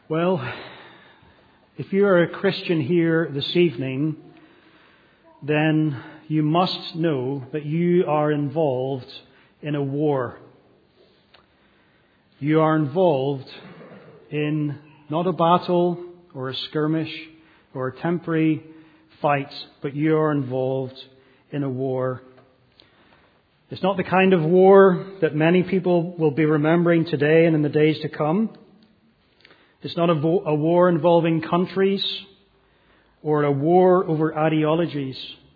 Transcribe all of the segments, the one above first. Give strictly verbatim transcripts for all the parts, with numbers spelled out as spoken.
Well, if you are a Christian here this evening, then you must know that you are involved in a war. You are involved in not a battle or a skirmish or a temporary fight, but you are involved in a war. It's not the kind of war that many people will be remembering today and in the days to come. It's not a, vo- a war involving countries or a war over ideologies.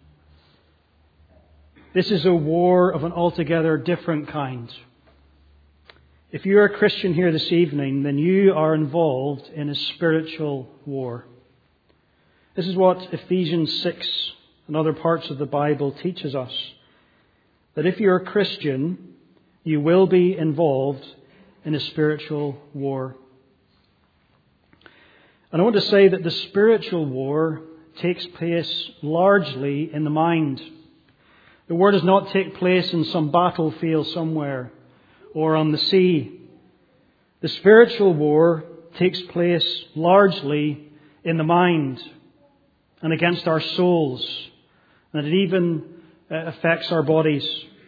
This is a war of an altogether different kind. If you're a Christian here this evening, then you are involved in a spiritual war. This is what Ephesians six and other parts of the Bible teaches us. That if you're a Christian, you will be involved in a spiritual war. And I want to say that the spiritual war takes place largely in the mind. The war does not take place in some battlefield somewhere or on the sea. The spiritual war takes place largely in the mind and against our souls, and it even affects our bodies.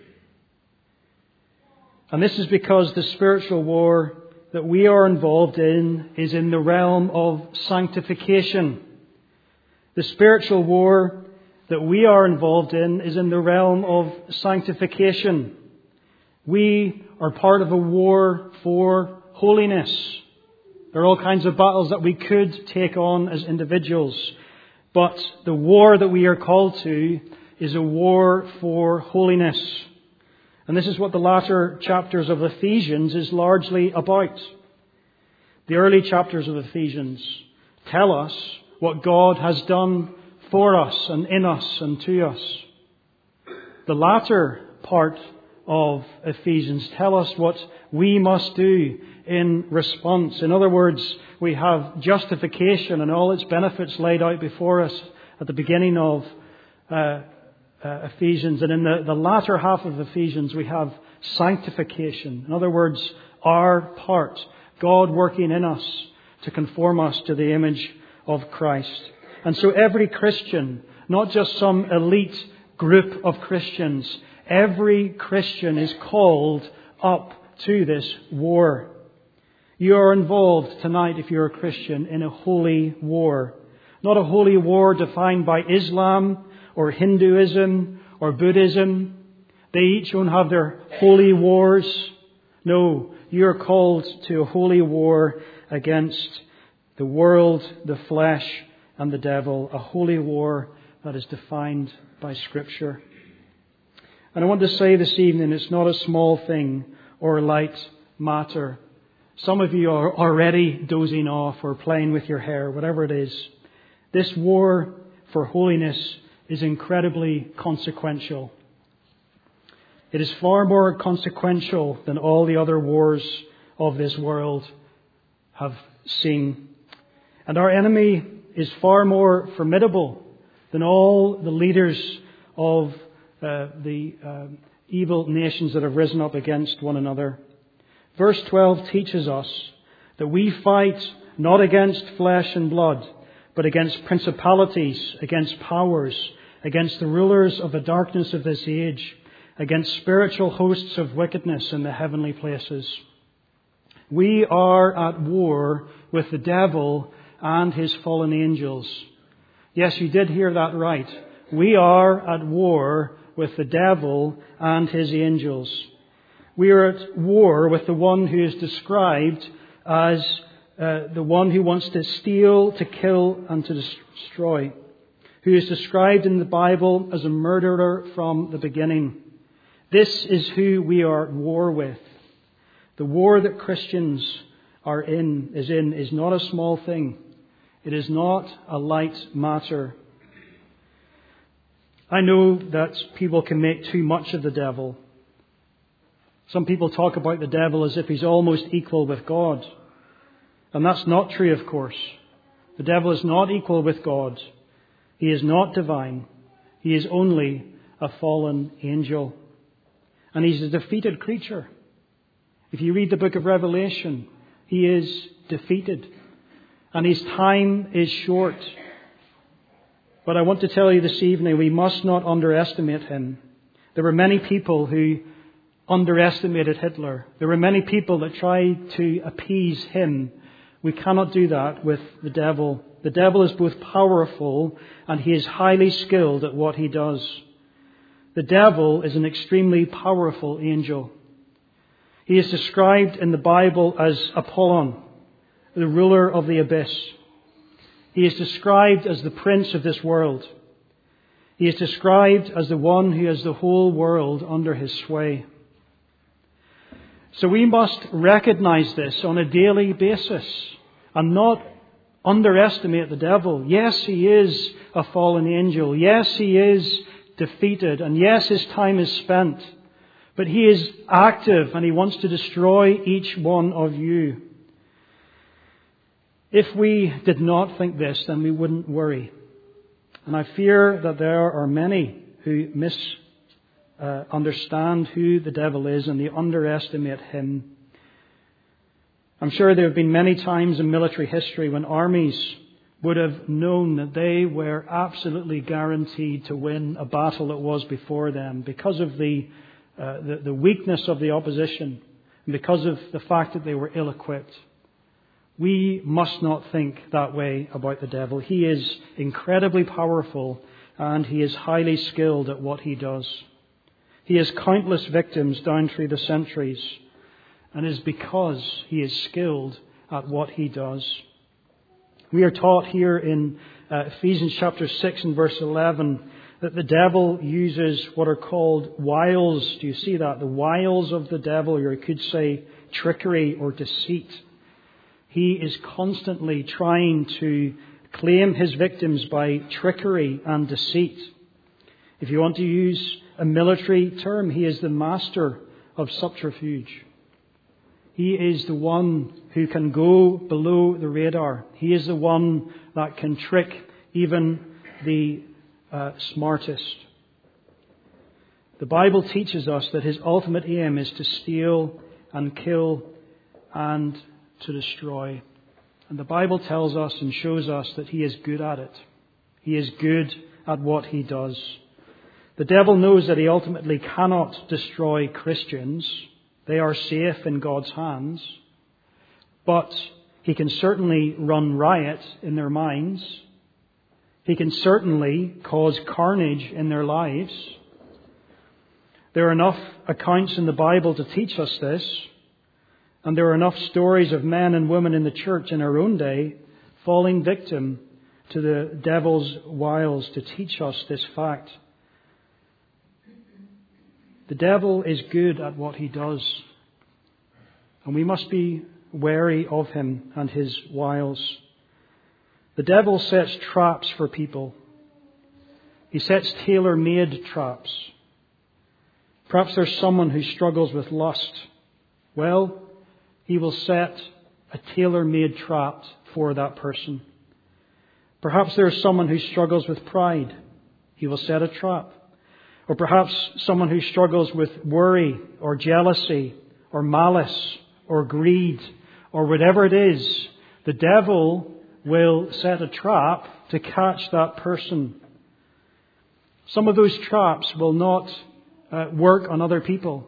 And this is because the spiritual war that we are involved in is in the realm of sanctification. The spiritual war that we are involved in is in the realm of sanctification. We are part of a war for holiness. There are all kinds of battles that we could take on as individuals, but the war that we are called to is a war for holiness. And this is what the latter chapters of Ephesians is largely about. The early chapters of Ephesians tell us what God has done for us and in us and to us. The latter part of Ephesians tell us what we must do in response. In other words, we have justification and all its benefits laid out before us at the beginning of uh, uh, Ephesians. And in the, the latter half of Ephesians, we have sanctification. In other words, our part, God working in us to conform us to the image of Christ. And so every Christian, not just some elite group of Christians, every Christian is called up to this war. You are involved tonight, if you're a Christian, in a holy war. Not a holy war defined by Islam or Hinduism or Buddhism. They each don't have their holy wars. No, you are called to a holy war against the world, the flesh, and the devil. A holy war that is defined by Scripture. And I want to say this evening, it's not a small thing or a light matter. Some of you are already dozing off or playing with your hair, whatever it is. This war for holiness is incredibly consequential. It is far more consequential than all the other wars of this world have seen. And our enemy is far more formidable than all the leaders of uh, the uh, evil nations that have risen up against one another. Verse twelve teaches us that we fight not against flesh and blood, but against principalities, against powers, against the rulers of the darkness of this age, against spiritual hosts of wickedness in the heavenly places. We are at war with the devil and his fallen angels. Yes, you did hear that right. We are at war with the devil and his angels. We are at war with the one who is described as uh, the one who wants to steal, to kill, and to destroy. Who is described in the Bible as a murderer from the beginning. This is who we are at war with. The war that Christians are in, is in, is not a small thing. It is not a light matter. I know that people can make too much of the devil. Some people talk about the devil as if he's almost equal with God. And that's not true, of course. The devil is not equal with God. He is not divine. He is only a fallen angel. And he's a defeated creature. If you read the book of Revelation, he is defeated. and his time is short. But I want to tell you this evening, we must not underestimate him. There were many people who underestimated Hitler. There were many people that tried to appease him. We cannot do that with the devil. The devil is both powerful and he is highly skilled at what he does. The devil is an extremely powerful angel. He is described in the Bible as Apollyon, the ruler of the abyss. He is described as the prince of this world. He is described as the one who has the whole world under his sway. So we must recognize this on a daily basis and not underestimate the devil. Yes, he is a fallen angel. Yes, he is defeated. And yes, his time is spent. But he is active and he wants to destroy each one of you. If we did not think this, then we wouldn't worry. And I fear that there are many who misunderstand who the devil is and they underestimate him. I'm sure there have been many times in military history when armies would have known that they were absolutely guaranteed to win a battle that was before them because of the, uh, the, the weakness of the opposition and because of the fact that they were ill-equipped. We must not think that way about the devil. He is incredibly powerful and he is highly skilled at what he does. He has countless victims down through the centuries, and it is because he is skilled at what he does. We are taught here in uh, Ephesians chapter six and verse eleven that the devil uses what are called wiles. Do you see that? The wiles of the devil, or you could say trickery or deceit. He is constantly trying to claim his victims by trickery and deceit. If you want to use a military term, he is the master of subterfuge. He is the one who can go below the radar. He is the one that can trick even the uh, smartest. The Bible teaches us that his ultimate aim is to steal and kill and to destroy. And the Bible tells us and shows us that he is good at it. He is good at what he does. The devil knows that he ultimately cannot destroy Christians. They are safe in God's hands. But he can certainly run riot in their minds. He can certainly cause carnage in their lives. There are enough accounts in the Bible to teach us this. And there are enough stories of men and women in the church in our own day falling victim to the devil's wiles to teach us this fact. The devil is good at what he does. And we must be wary of him and his wiles. The devil sets traps for people. He sets tailor-made traps. Perhaps there's someone who struggles with lust. Well, he will set a tailor-made trap for that person. Perhaps there's someone who struggles with pride. He will set a trap. Or perhaps someone who struggles with worry or jealousy or malice or greed or whatever it is. The devil will set a trap to catch that person. Some of those traps will not uh, work on other people.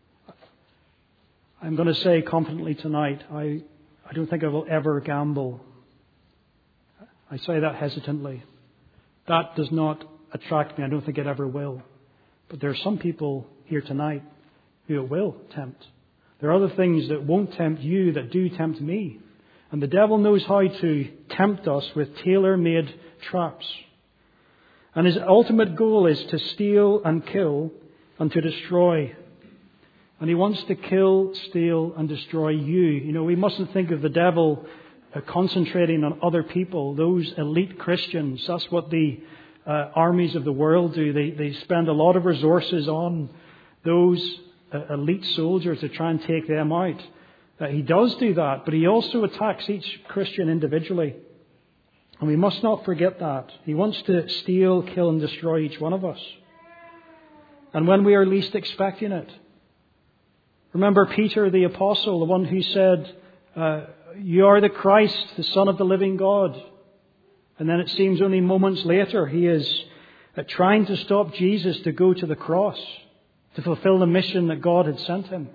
I'm going to say confidently tonight, I, I don't think I will ever gamble. I say that hesitantly. That does not attract me. I don't think it ever will. But there are some people here tonight who it will tempt. There are other things that won't tempt you that do tempt me. And the devil knows how to tempt us with tailor-made traps. And his ultimate goal is to steal and kill and to destroy. And he wants to kill, steal, and destroy you. You know, we mustn't think of the devil uh, concentrating on other people, those elite Christians. That's what the uh, armies of the world do. They, they spend a lot of resources on those uh, elite soldiers to try and take them out. Uh, he does do that, but he also attacks each Christian individually. And we must not forget that. He wants to steal, kill, and destroy each one of us. And when we are least expecting it. Remember Peter the apostle, the one who said, uh, you are the Christ, the Son of the living God. And then it seems only moments later he is uh, trying to stop Jesus to go to the cross, to fulfill the mission that God had sent him.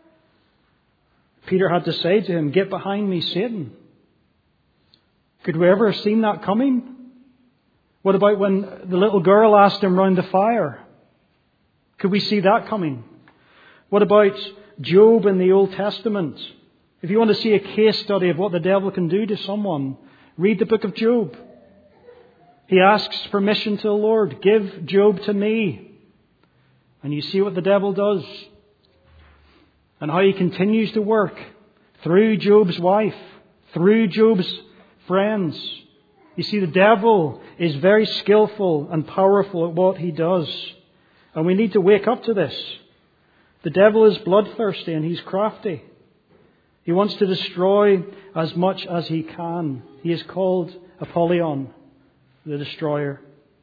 Peter had to say to him, "Get behind me, Satan." Could we ever have seen that coming? What about when the little girl asked him round the fire? Could we see that coming? What about Job in the Old Testament? If you want to see a case study of what the devil can do to someone, read the book of Job. He asks permission to the Lord, "Give Job to me." And you see what the devil does. And how he continues to work through Job's wife, through Job's friends. You see, the devil is very skillful and powerful at what he does. And we need to wake up to this. The devil is bloodthirsty and he's crafty. He wants to destroy as much as he can. He is called Apollyon, the destroyer.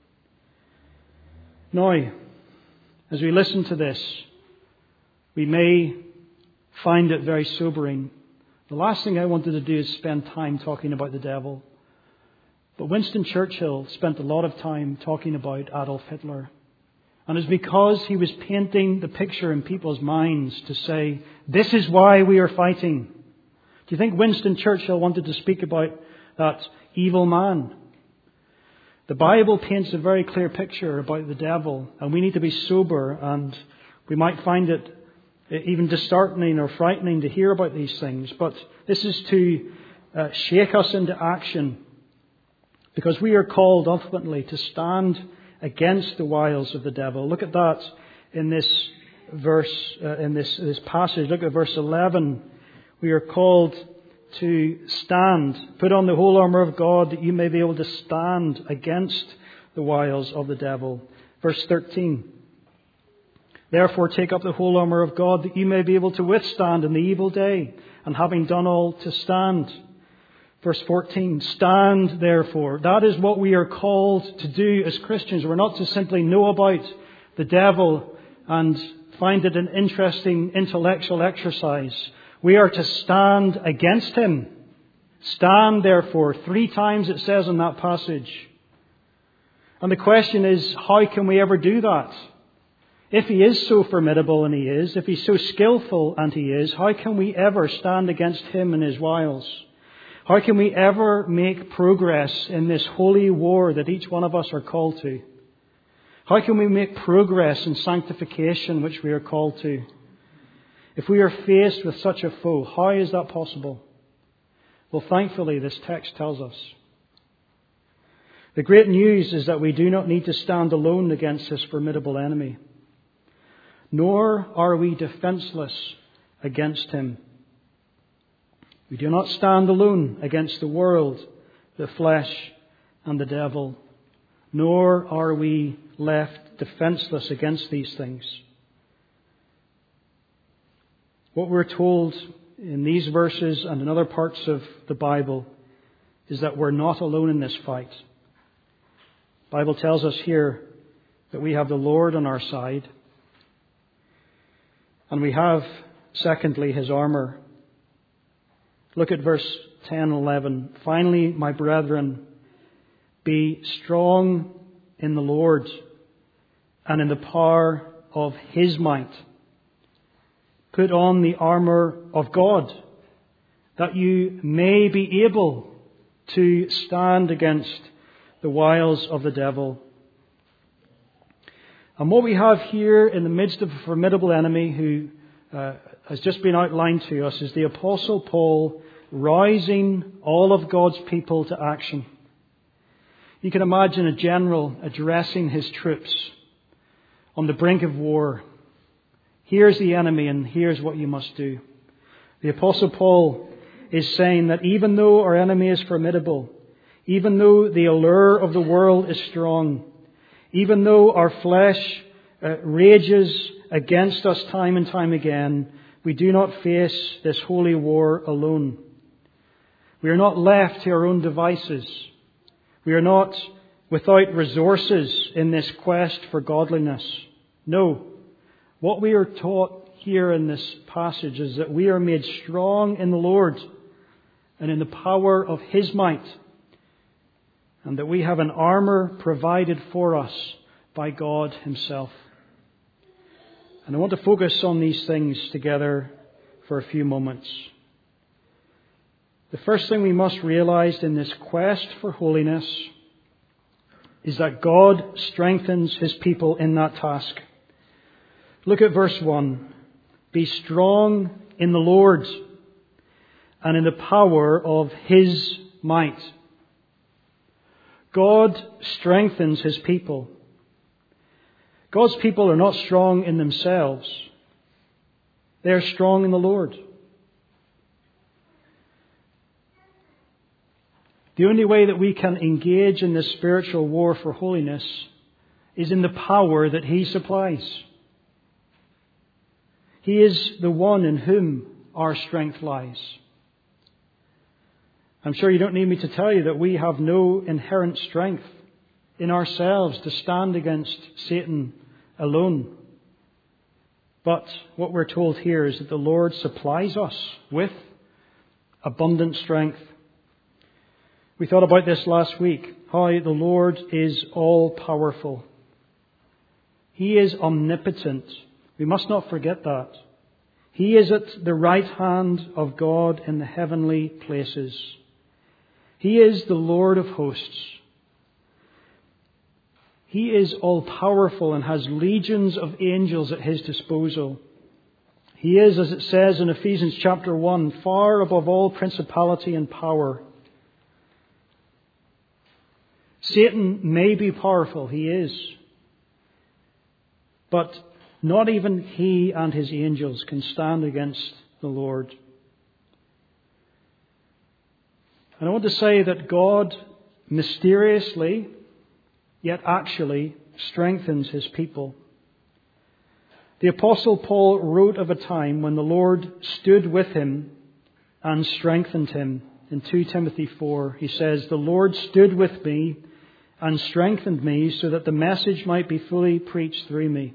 Now, as we listen to this, we may find it very sobering. The last thing I wanted to do is spend time talking about the devil. But Winston Churchill spent a lot of time talking about Adolf Hitler. And it's because he was painting the picture in people's minds to say, this is why we are fighting. Do you think Winston Churchill wanted to speak about that evil man? The Bible paints a very clear picture about the devil, and we need to be sober, and we might find it even disheartening or frightening to hear about these things. But this is to uh, shake us into action, because we are called ultimately to stand against the wiles of the devil. Look at that in this verse, uh, in this, this passage. Look at verse eleven. We are called to stand. Put on the whole armour of God that you may be able to stand against the wiles of the devil. Verse thirteen. Therefore take up the whole armour of God that you may be able to withstand in the evil day, and having done all to stand. Verse fourteen, stand therefore. That is what we are called to do as Christians. We're not to simply know about the devil and find it an interesting intellectual exercise. We are to stand against him. Stand therefore. Three times it says in that passage. And the question is, how can we ever do that? If he is so formidable, and he is, if he's so skillful, and he is, how can we ever stand against him and his wiles? How can we ever make progress in this holy war that each one of us are called to? How can we make progress in sanctification which we are called to? If we are faced with such a foe, how is that possible? Well, thankfully, this text tells us. The great news is that we do not need to stand alone against this formidable enemy. Nor are we defenseless against him. We do not stand alone against the world, the flesh, and the devil. Nor are we left defenseless against these things. What we're told in these verses and in other parts of the Bible is that we're not alone in this fight. The Bible tells us here that we have the Lord on our side. And we have, secondly, his armour. Look at verse ten and eleven. Finally, my brethren, be strong in the Lord and in the power of his might. Put on the armour of God, that you may be able to stand against the wiles of the devil. And what we have here in the midst of a formidable enemy who uh, has just been outlined to us is the Apostle Paul rousing all of God's people to action. You can imagine a general addressing his troops on the brink of war. Here's the enemy and here's what you must do. The Apostle Paul is saying that even though our enemy is formidable, even though the allure of the world is strong, even though our flesh uh, rages against us time and time again, we do not face this holy war alone. We are not left to our own devices. We are not without resources in this quest for godliness. No. What we are taught here in this passage is that we are made strong in the Lord and in the power of His might, and that we have an armour provided for us by God Himself. And I want to focus on these things together for a few moments. The first thing we must realize in this quest for holiness is that God strengthens His people in that task. Look at verse one. Be strong in the Lord and in the power of His might. God strengthens His people. God's people are not strong in themselves. They are strong in the Lord. The only way that we can engage in this spiritual war for holiness is in the power that He supplies. He is the one in whom our strength lies. I'm sure you don't need me to tell you that we have no inherent strength in ourselves to stand against Satan alone. But what we're told here is that the Lord supplies us with abundant strength. We thought about this last week, how the Lord is all-powerful. He is omnipotent. We must not forget that. He is at the right hand of God in the heavenly places. He is the Lord of hosts. He is all-powerful and has legions of angels at His disposal. He is, as it says in Ephesians chapter one, far above all principality and power. Satan may be powerful, he is. But not even he and his angels can stand against the Lord. And I want to say that God mysteriously, yet actually, strengthens His people. The Apostle Paul wrote of a time when the Lord stood with him and strengthened him. In Second Timothy four, he says, "The Lord stood with me and strengthened me so that the message might be fully preached through me."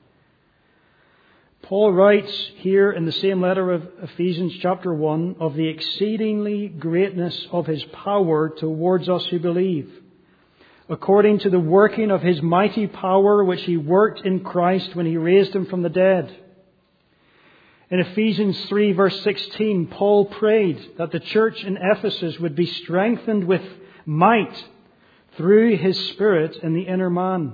Paul writes here in the same letter of Ephesians chapter one of the exceedingly greatness of His power towards us who believe, according to the working of His mighty power which He worked in Christ when He raised Him from the dead. In Ephesians three verse sixteen, Paul prayed that the church in Ephesus would be strengthened with might through His Spirit in the inner man.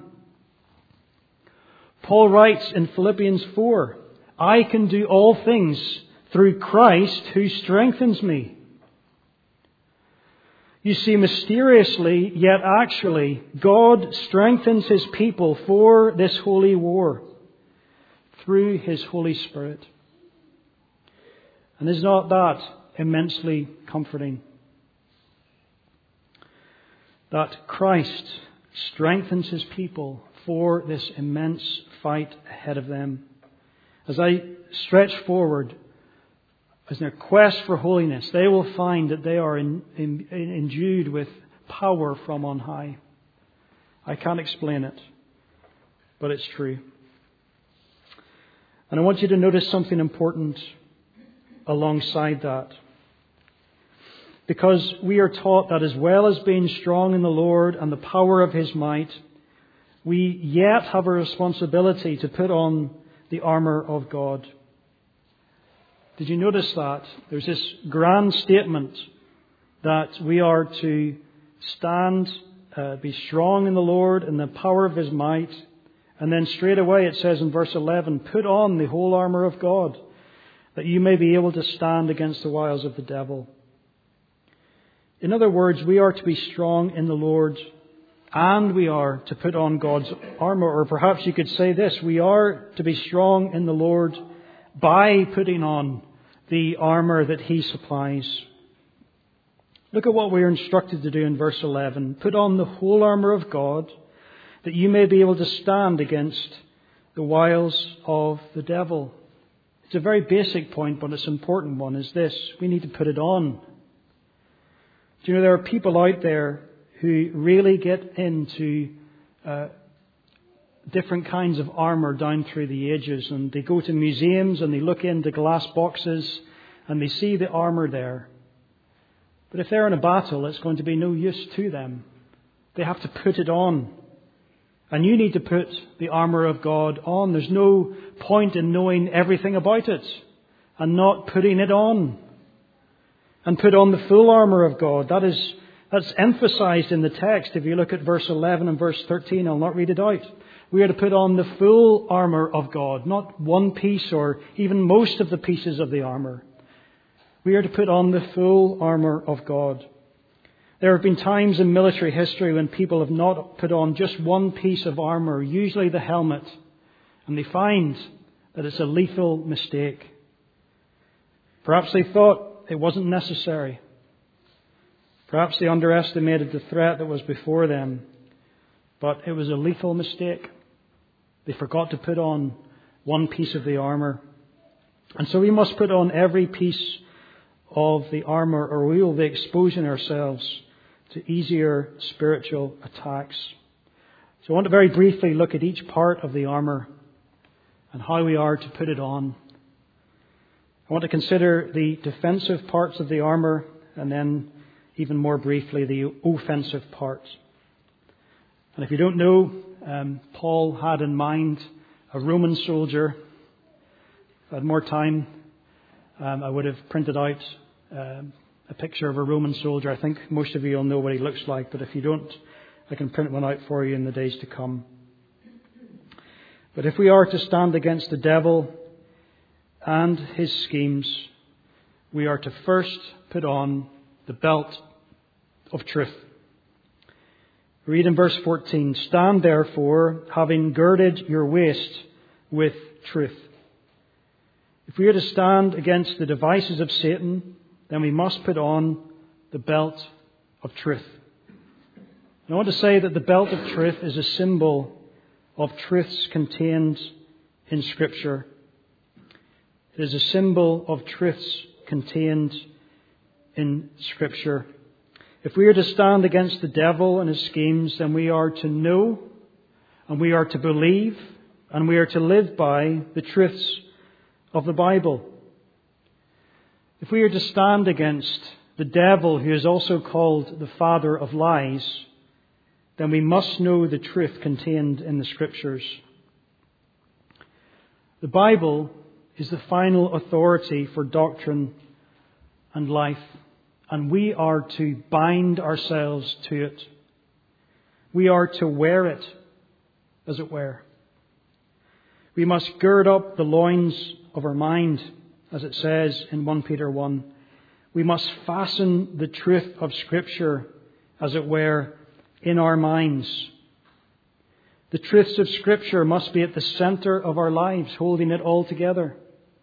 Paul writes in Philippians four, "I can do all things through Christ who strengthens me." You see, mysteriously, yet actually, God strengthens His people for this holy war through His Holy Spirit. And is not that immensely comforting? That Christ strengthens His people for this immense fight ahead of them. As I stretch forward, as their quest for holiness, they will find that they are in, in, in, endued with power from on high. I can't explain it, but it's true. And I want you to notice something important alongside that. Because we are taught that as well as being strong in the Lord and the power of His might, we yet have a responsibility to put on the armour of God. Did you notice that? There's this grand statement that we are to stand, uh, be strong in the Lord and the power of His might. And then straight away it says in verse eleven, "Put on the whole armour of God, that you may be able to stand against the wiles of the devil." In other words, we are to be strong in the Lord and we are to put on God's armour. Or perhaps you could say this, we are to be strong in the Lord by putting on the armour that He supplies. Look at what we are instructed to do in verse eleven. "Put on the whole armour of God, that you may be able to stand against the wiles of the devil." It's a very basic point, but it's an important one, is this. We need to put it on. Do you know there are people out there who really get into uh, different kinds of armour down through the ages, and they go to museums and they look into glass boxes and they see the armour there. But if they're in a battle, it's going to be no use to them. They have to put it on. And you need to put the armour of God on. There's no point in knowing everything about it and not putting it on. And put on the full armour of God. That is, that's emphasised in the text. If you look at verse eleven and verse thirteen, I'll not read it out. We are to put on the full armour of God, not one piece or even most of the pieces of the armour. We are to put on the full armour of God. There have been times in military history when people have not put on just one piece of armour, usually the helmet, and they find that it's a lethal mistake. Perhaps they thought it wasn't necessary. Perhaps they underestimated the threat that was before them, but it was a lethal mistake. They forgot to put on one piece of the armour. And so we must put on every piece of the armour, or we will be exposing ourselves to easier spiritual attacks. So I want to very briefly look at each part of the armour and how we are to put it on. I want to consider the defensive parts of the armour and then even more briefly the offensive parts. And if you don't know, um, Paul had in mind a Roman soldier. If I had more time, um, I would have printed out um, a picture of a Roman soldier. I think most of you will know what he looks like, but if you don't, I can print one out for you in the days to come. But if we are to stand against the devil and his schemes, we are to first put on the belt of truth. Read in verse fourteen, "Stand therefore, having girded your waist with truth." If we are to stand against the devices of Satan, then we must put on the belt of truth. And I want to say that the belt of truth is a symbol of truths contained in Scripture. It is a symbol of truths contained in Scripture. If we are to stand against the devil and his schemes, then we are to know and we are to believe and we are to live by the truths of the Bible. If we are to stand against the devil, who is also called the father of lies, then we must know the truth contained in the Scriptures. The Bible is the final authority for doctrine and life, and we are to bind ourselves to it. We are to wear it, as it were. We must gird up the loins of our mind, as it says in First Peter one. We must fasten the truth of Scripture, as it were, in our minds. The truths of Scripture must be at the centre of our lives, holding it all together.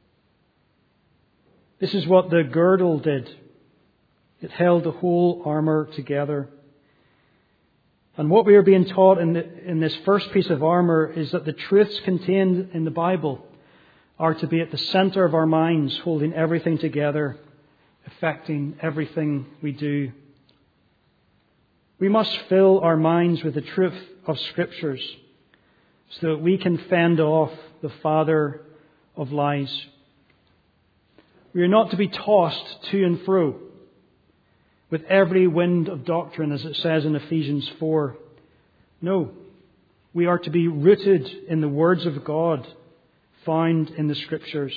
This is what the girdle did. It held the whole armour together. And what we are being taught in, the, in this first piece of armour is that the truths contained in the Bible are to be at the centre of our minds, holding everything together, affecting everything we do. We must fill our minds with the truth of Scriptures so that we can fend off the father of lies. We are not to be tossed to and fro with every wind of doctrine, as it says in Ephesians four. No, we are to be rooted in the words of God found in the Scriptures.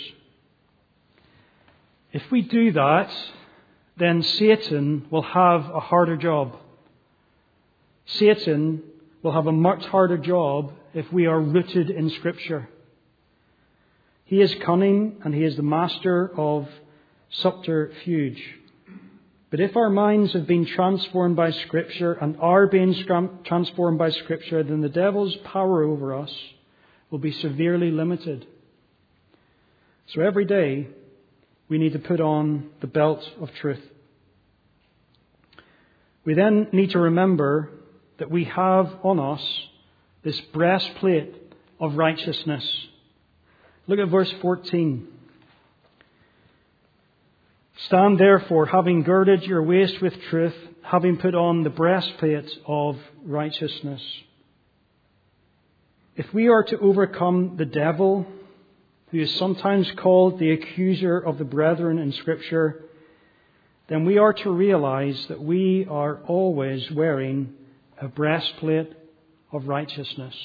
If we do that, then Satan will have a harder job. Satan will have a much harder job if we are rooted in Scripture. He is cunning and he is the master of subterfuge. But if our minds have been transformed by Scripture and are being transformed by Scripture, then the devil's power over us will be severely limited. So every day we need to put on the belt of truth. We then need to remember that we have on us this breastplate of righteousness. Look at verse fourteen. "Stand therefore, having girded your waist with truth, having put on the breastplate of righteousness." If we are to overcome the devil, who is sometimes called the accuser of the brethren in Scripture, then we are to realize that we are always wearing a breastplate of righteousness.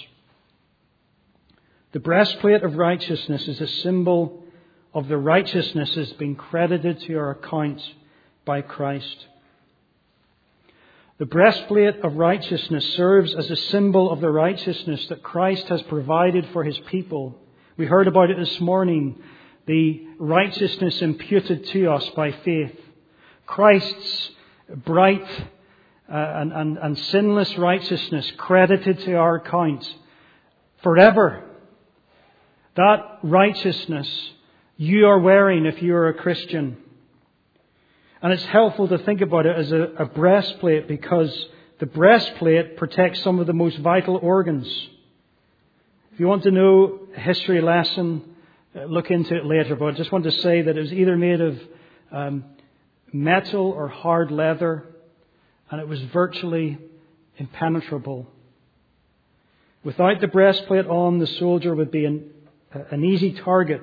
The breastplate of righteousness is a symbol of the righteousness that has been credited to our account by Christ. The breastplate of righteousness serves as a symbol of the righteousness that Christ has provided for His people. We heard about it this morning, the righteousness imputed to us by faith. Christ's bright uh, and, and, and sinless righteousness credited to our account forever. That righteousness you are wearing if you are a Christian. And it's helpful to think about it as a, a breastplate, because the breastplate protects some of the most vital organs. If you want to know a history lesson, uh, look into it later. But I just want to say that it was either made of um, metal or hard leather, and it was virtually impenetrable. Without the breastplate on, the soldier would be an, an easy target.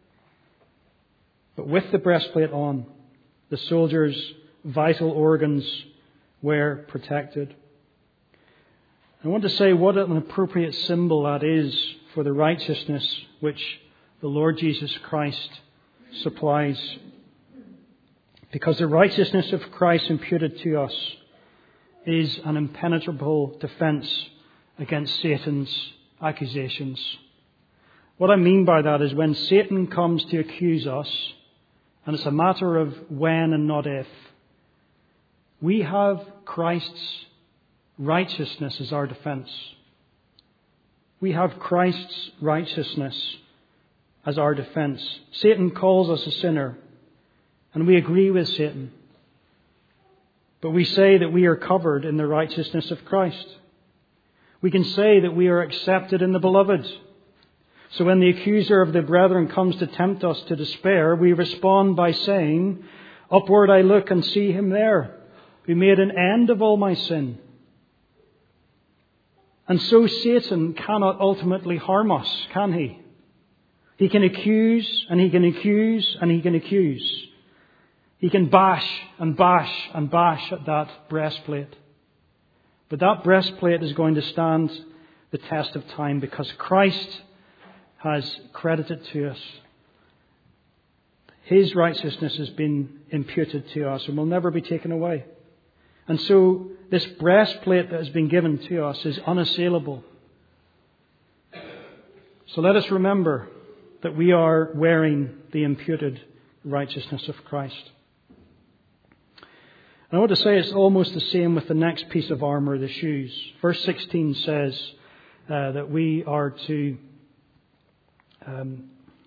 But with the breastplate on, the soldier's vital organs were protected. I want to say what an appropriate symbol that is for the righteousness which the Lord Jesus Christ supplies. Because the righteousness of Christ imputed to us is an impenetrable defense against Satan's accusations. What I mean by that is when Satan comes to accuse us, and it's a matter of when and not if, we have Christ's righteousness as our defense. We have Christ's righteousness as our defense. Satan calls us a sinner, and we agree with Satan. But we say that we are covered in the righteousness of Christ. We can say that we are accepted in the beloved. So when the accuser of the brethren comes to tempt us to despair, we respond by saying, "Upward I look and see Him there, who made an end of all my sin." And so Satan cannot ultimately harm us, can he? He can accuse, and he can accuse, and he can accuse. He can bash and bash and bash at that breastplate. But that breastplate is going to stand the test of time, because Christ has credited to us. His righteousness has been imputed to us and will never be taken away. And so this breastplate that has been given to us is unassailable. So let us remember that we are wearing the imputed righteousness of Christ. And I want to say it's almost the same with the next piece of armour, the shoes. Verse sixteen says uh, that we are to Um,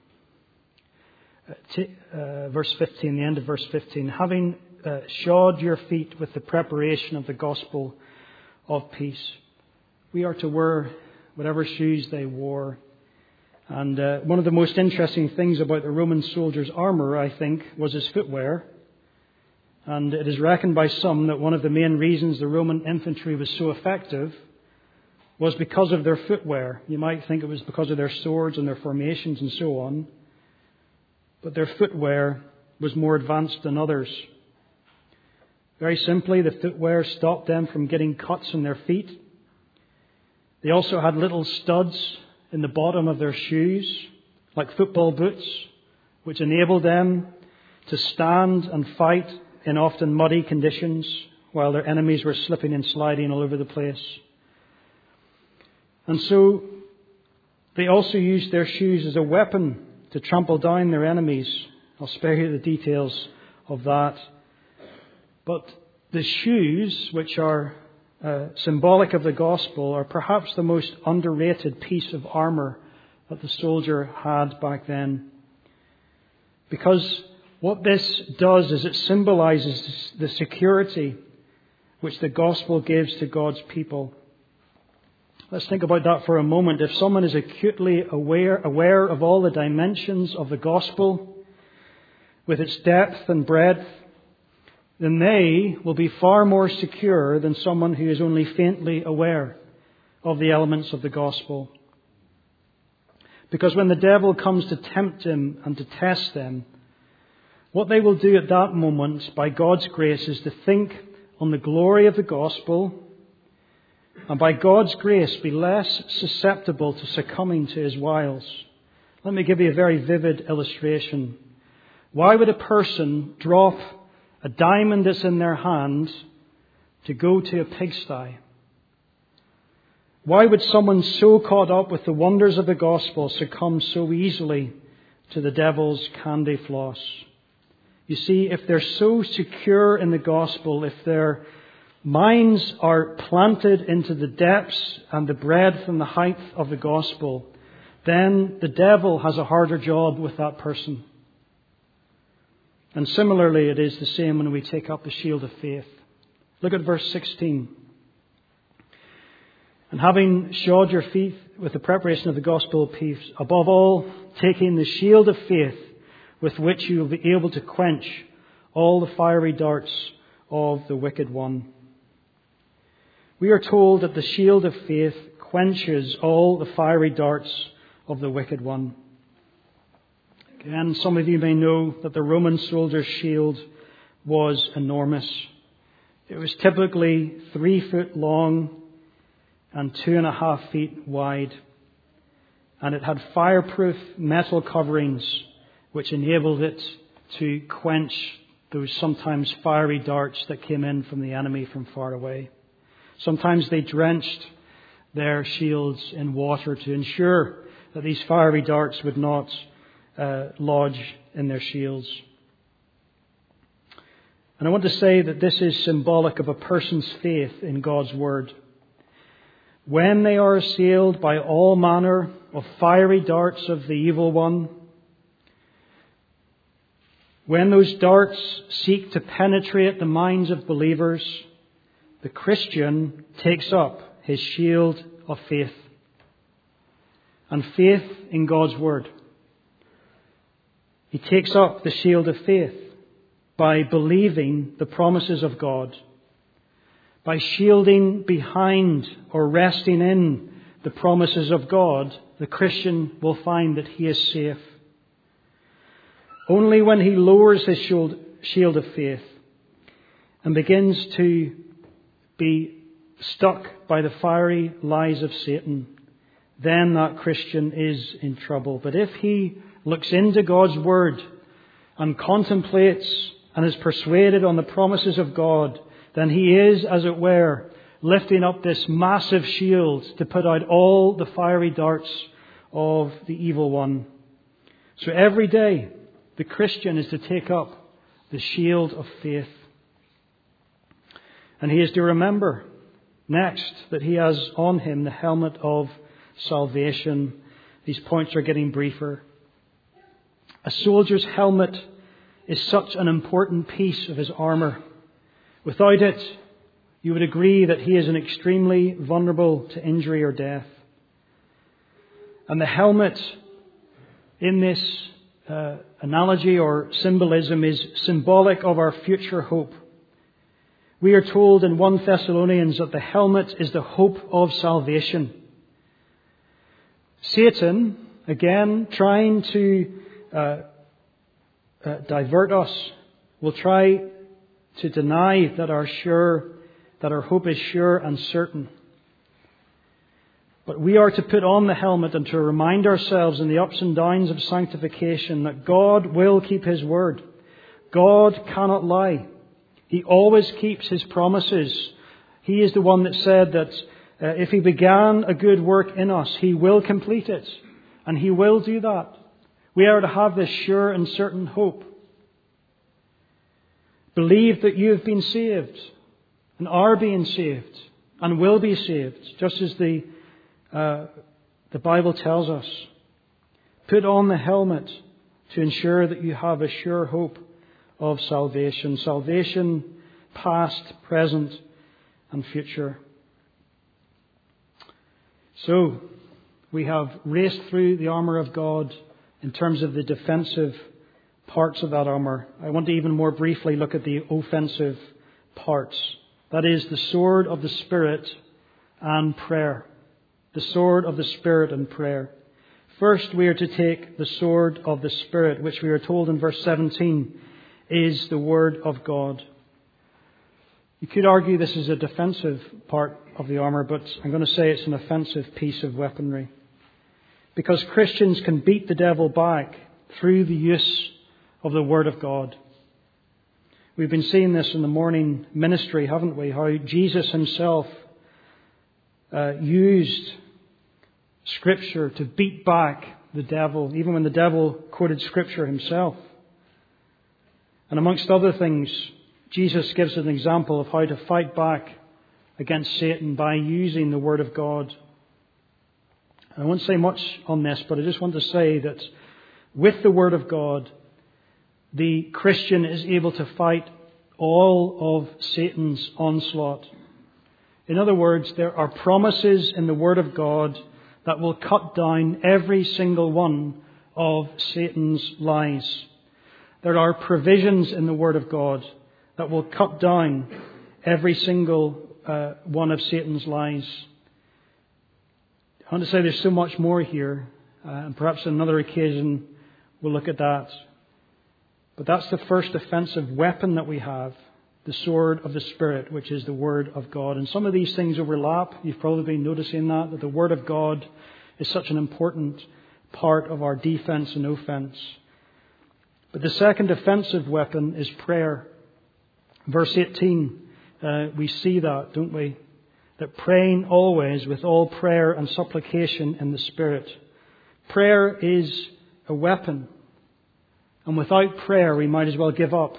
t- uh, verse fifteen, the end of verse fifteen, having uh, shod your feet with the preparation of the gospel of peace. We are to wear whatever shoes they wore. And uh, one of the most interesting things about the Roman soldier's armour, I think, was his footwear. And it is reckoned by some that one of the main reasons the Roman infantry was so effective was because of their footwear. You might think it was because of their swords and their formations and so on. But their footwear was more advanced than others. Very simply, the footwear stopped them from getting cuts in their feet. They also had little studs in the bottom of their shoes, like football boots, which enabled them to stand and fight in often muddy conditions while their enemies were slipping and sliding all over the place. And so they also used their shoes as a weapon to trample down their enemies. I'll spare you the details of that. But the shoes, which are uh, symbolic of the gospel, are perhaps the most underrated piece of armour that the soldier had back then. Because what this does is it symbolises the security which the gospel gives to God's people. Let's think about that for a moment. If someone is acutely aware, aware of all the dimensions of the gospel, with its depth and breadth, then they will be far more secure than someone who is only faintly aware of the elements of the gospel. Because when the devil comes to tempt him and to test them, What they will do at that moment, by God's grace, is to think on the glory of the gospel, and by God's grace be less susceptible to succumbing to his wiles. Let me give you a very vivid illustration. Why would a person drop a diamond that's in their hand to go to a pigsty? Why would someone so caught up with the wonders of the gospel succumb so easily to the devil's candy floss? You see, if they're so secure in the gospel, if their minds are planted into the depths and the breadth and the height of the gospel, then the devil has a harder job with that person. And similarly, it is the same when we take up the shield of faith. Look at verse sixteen. And having shod your feet with the preparation of the gospel of peace, above all, taking the shield of faith, with which you will be able to quench all the fiery darts of the wicked one. We are told that the shield of faith quenches all the fiery darts of the wicked one. Again, some of you may know that the Roman soldier's shield was enormous. It was typically three foot long and two and a half feet wide. And it had fireproof metal coverings which enabled it to quench those sometimes fiery darts that came in from the enemy from far away. Sometimes they drenched their shields in water to ensure that these fiery darts would not uh, lodge in their shields. And I want to say that this is symbolic of a person's faith in God's Word. When they are assailed by all manner of fiery darts of the evil one, when those darts seek to penetrate the minds of believers, the Christian takes up his shield of faith. And faith in God's Word. He takes up the shield of faith by believing the promises of God, by shielding behind or resting in the promises of God. The Christian will find that he is safe. Only when he lowers his shield of faith and begins to be stuck by the fiery lies of Satan, then that Christian is in trouble. But if he looks into God's Word and contemplates and is persuaded on the promises of God, then he is, as it were, lifting up this massive shield to put out all the fiery darts of the evil one. So every day, the Christian is to take up the shield of faith. And he is to remember next that he has on him the helmet of salvation. These points are getting briefer. A soldier's helmet is such an important piece of his armour. Without it, you would agree that he is an extremely vulnerable to injury or death. And the helmet in this uh, analogy or symbolism is symbolic of our future hope. We are told in First Thessalonians that the helmet is the hope of salvation. Satan, again, trying to uh, uh, divert us, will try to deny that our sure, that our hope is sure and certain. But we are to put on the helmet and to remind ourselves in the ups and downs of sanctification that God will keep His word. God cannot lie. He always keeps His promises. He is the one that said that uh, if He began a good work in us, He will complete it. And He will do that. We are to have this sure and certain hope. Believe that you have been saved and are being saved and will be saved, just as the uh, the Bible tells us. Put on the helmet to ensure that you have a sure hope of salvation. Salvation past, present and future. So, we have raced through the armour of God in terms of the defensive parts of that armour. I want to even more briefly look at the offensive parts. That is the sword of the Spirit and prayer. The sword of the Spirit and prayer. First, we are to take the sword of the Spirit, which we are told in verse seventeen is the Word of God. You could argue this is a defensive part of the armour, but I'm going to say it's an offensive piece of weaponry. Because Christians can beat the devil back through the use of the Word of God. We've been seeing this in the morning ministry, haven't we? How Jesus himself uh, used Scripture to beat back the devil, even when the devil quoted Scripture himself. And amongst other things, Jesus gives an example of how to fight back against Satan by using the Word of God. I won't say much on this, but I just want to say that with the Word of God, the Christian is able to fight all of Satan's onslaught. In other words, there are promises in the Word of God that will cut down every single one of Satan's lies. There are provisions in the Word of God that will cut down every single uh, one of Satan's lies. I want to say there's so much more here, uh, and perhaps on another occasion we'll look at that. But that's the first offensive weapon that we have, the sword of the Spirit, which is the Word of God. And some of these things overlap. You've probably been noticing that, that the Word of God is such an important part of our defense and offense. But the second offensive weapon is prayer. Verse eighteen, uh, we see that, don't we? That praying always with all prayer and supplication in the Spirit. Prayer is a weapon. And without prayer, we might as well give up.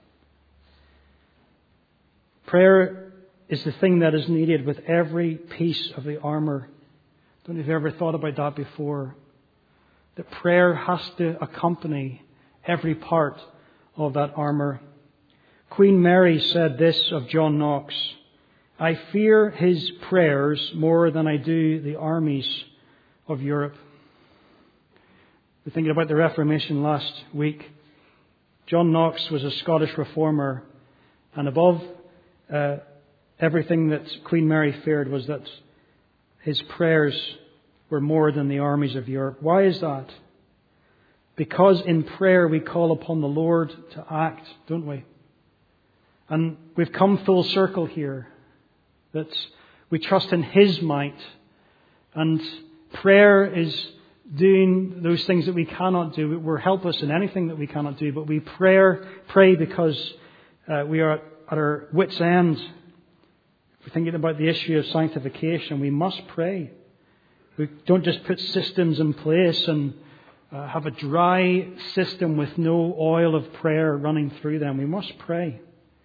Prayer is the thing that is needed with every piece of the armour. I don't know if you've ever thought about that before. That prayer has to accompany every part of that armour. Queen Mary said this of John Knox: "I fear his prayers more than I do the armies of Europe." We're thinking about the Reformation last week. John Knox was a Scottish reformer, and above uh, everything that Queen Mary feared was that his prayers were more than the armies of Europe. Why is that? Because in prayer we call upon the Lord to act, don't we? And we've come full circle here, that we trust in His might, and prayer is doing those things that we cannot do. We're helpless in anything that we cannot do, but we pray, pray because uh, we are at our wits' end. If we're thinking about the issue of sanctification, we must pray. We don't just put systems in place and uh, have a dry system with no oil of prayer running through them. We must pray.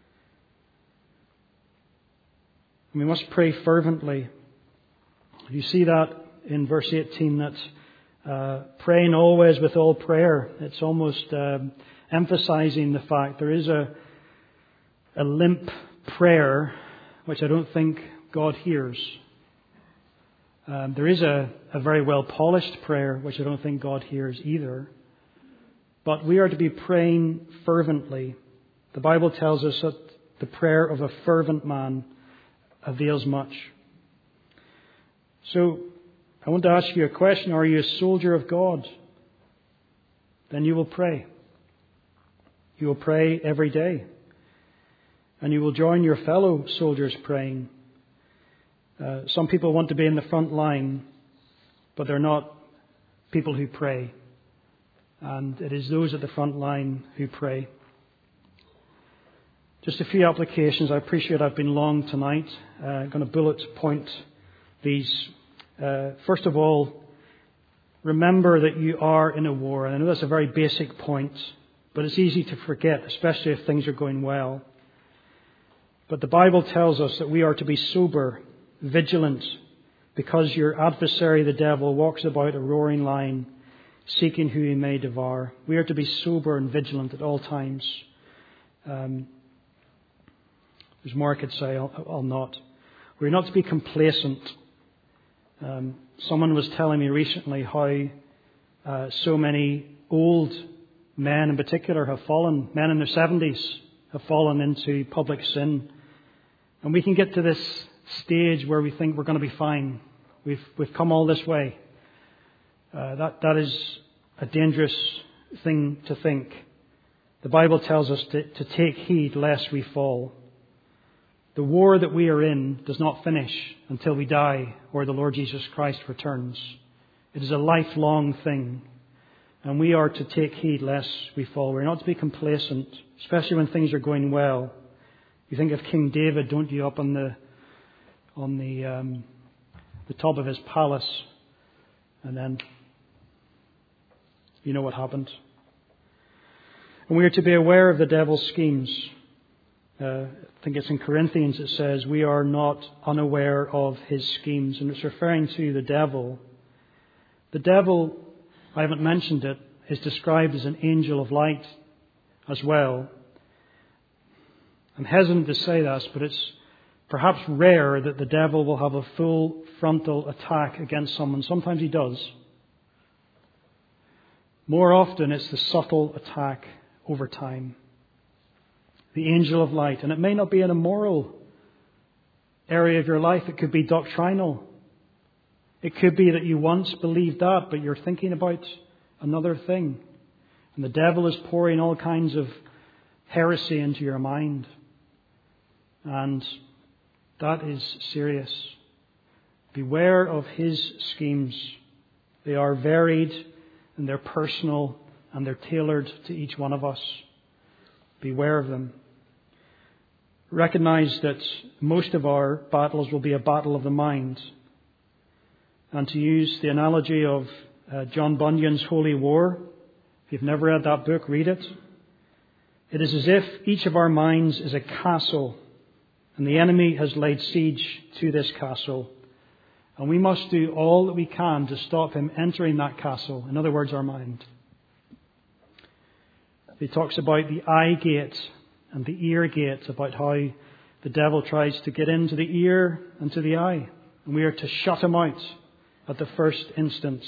And we must pray fervently. You see that in verse eighteen, that Uh, praying always with all prayer. It's almost um, emphasizing the fact there is a, a limp prayer which I don't think God hears. Um, there is a, a very well polished prayer which I don't think God hears either. But we are to be praying fervently. The Bible tells us that the prayer of a fervent man avails much. So I want to ask you a question. Are you a soldier of God? Then you will pray. You will pray every day. And you will join your fellow soldiers praying. Uh, some people want to be in the front line, but they're not people who pray. And it is those at the front line who pray. Just a few applications. I appreciate I've been long tonight. Uh, I'm going to bullet point these. Uh, first of all, remember that you are in a war. And I know that's a very basic point, but it's easy to forget, especially if things are going well. But the Bible tells us that we are to be sober, vigilant, because your adversary, the devil, walks about a roaring lion, seeking who he may devour. We are to be sober and vigilant at all times. Um, there's more I could say, I'll, I'll not. We're not to be complacent. Um, someone was telling me recently how uh, so many old men in particular have fallen, men in their seventies have fallen into public sin. And we can get to this stage where we think we're going to be fine. We've we've come all this way. Uh, that that is a dangerous thing to think. The Bible tells us to, to take heed lest we fall. The war that we are in does not finish until we die or the Lord Jesus Christ returns. It is a lifelong thing. And we are to take heed lest we fall. We're not to be complacent, especially when things are going well. You think of King David, don't you, up on the on the um, the top of his palace, and then you know what happened. And we are to be aware of the devil's schemes. Uh, I think it's in Corinthians it says, we are not unaware of his schemes. And it's referring to the devil. The devil, I haven't mentioned it, is described as an angel of light as well. I'm hesitant to say this, but it's perhaps rare that the devil will have a full frontal attack against someone. Sometimes he does. More often it's the subtle attack over time. The angel of light. And it may not be an immoral area of your life. It could be doctrinal. It could be that you once believed that, but you're thinking about another thing. And the devil is pouring all kinds of heresy into your mind. And that is serious. Beware of his schemes. They are varied and they're personal and they're tailored to each one of us. Beware of them. Recognize that most of our battles will be a battle of the mind. And to use the analogy of uh, John Bunyan's Holy War, if you've never read that book, read it. It is as if each of our minds is a castle, and the enemy has laid siege to this castle. And we must do all that we can to stop him entering that castle. In other words, our mind. He talks about the eye gate and the ear gate, about how the devil tries to get into the ear and to the eye. And we are to shut him out at the first instance.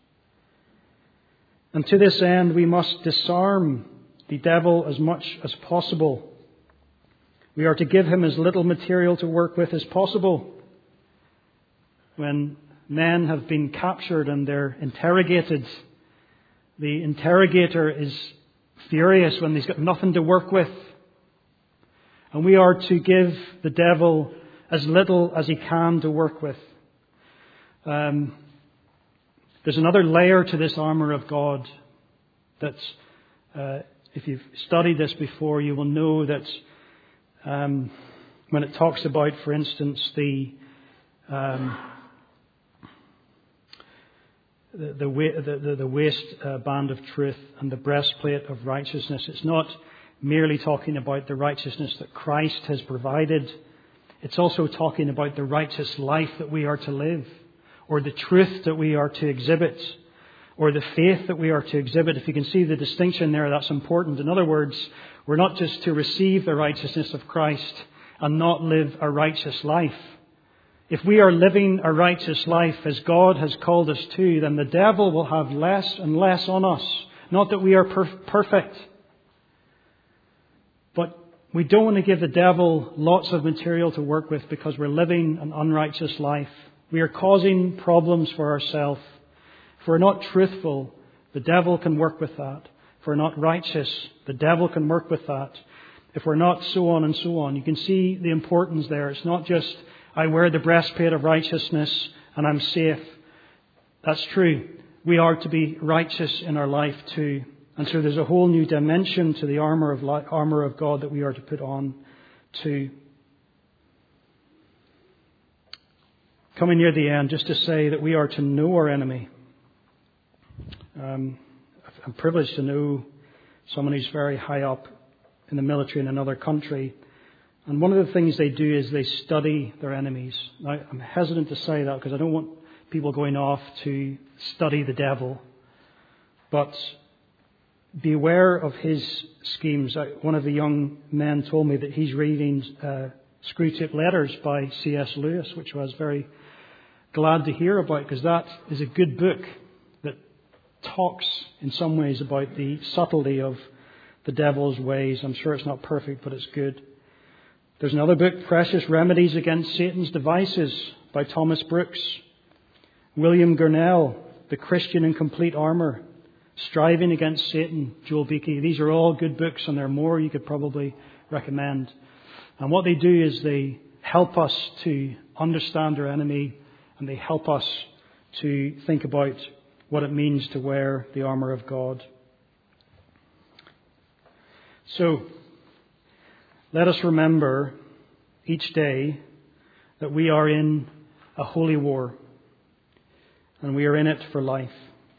And to this end, we must disarm the devil as much as possible. We are to give him as little material to work with as possible. When men have been captured and they're interrogated, the interrogator is furious when he's got nothing to work with. And we are to give the devil as little as he can to work with. Um, there's another layer to this armour of God that, uh, if you've studied this before, you will know that um, when it talks about, for instance, the um, the, the, the, the waist uh, band of truth and the breastplate of righteousness, it's not merely talking about the righteousness that Christ has provided. It's also talking about the righteous life that we are to live, or the truth that we are to exhibit, or the faith that we are to exhibit. If you can see the distinction there, that's important. In other words, we're not just to receive the righteousness of Christ and not live a righteous life. If we are living a righteous life as God has called us to, then the devil will have less and less on us. Not that we are per- perfect. But we don't want to give the devil lots of material to work with because we're living an unrighteous life. We are causing problems for ourselves. If we're not truthful, the devil can work with that. If we're not righteous, the devil can work with that. If we're not so on and so on. You can see the importance there. It's not just, I wear the breastplate of righteousness and I'm safe. That's true. We are to be righteous in our life too. And so there's a whole new dimension to the armour of li- armour of God that we are to put on too. Coming near the end, just to say that we are to know our enemy. Um, I'm privileged to know someone who's very high up in the military in another country. And one of the things they do is they study their enemies. Now, I'm hesitant to say that because I don't want people going off to study the devil. But beware of his schemes. One of the young men told me that he's reading uh, Screwtape Letters by C S Lewis, which I was very glad to hear about, because that is a good book that talks in some ways about the subtlety of the devil's ways. I'm sure it's not perfect, but it's good. There's another book, Precious Remedies Against Satan's Devices by Thomas Brooks. William Gurnell, The Christian in Complete Armour Striving Against Satan, Joel Beakey. These are all good books, and there are more you could probably recommend. And what they do is they help us to understand our enemy, and they help us to think about what it means to wear the armour of God. So, let us remember each day that we are in a holy war, and we are in it for life.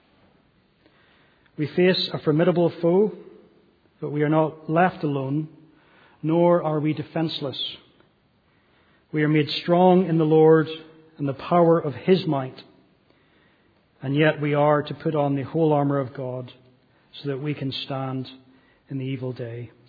We face a formidable foe, but we are not left alone, nor are we defenseless. We are made strong in the Lord and the power of His might, and yet we are to put on the whole armour of God so that we can stand in the evil day.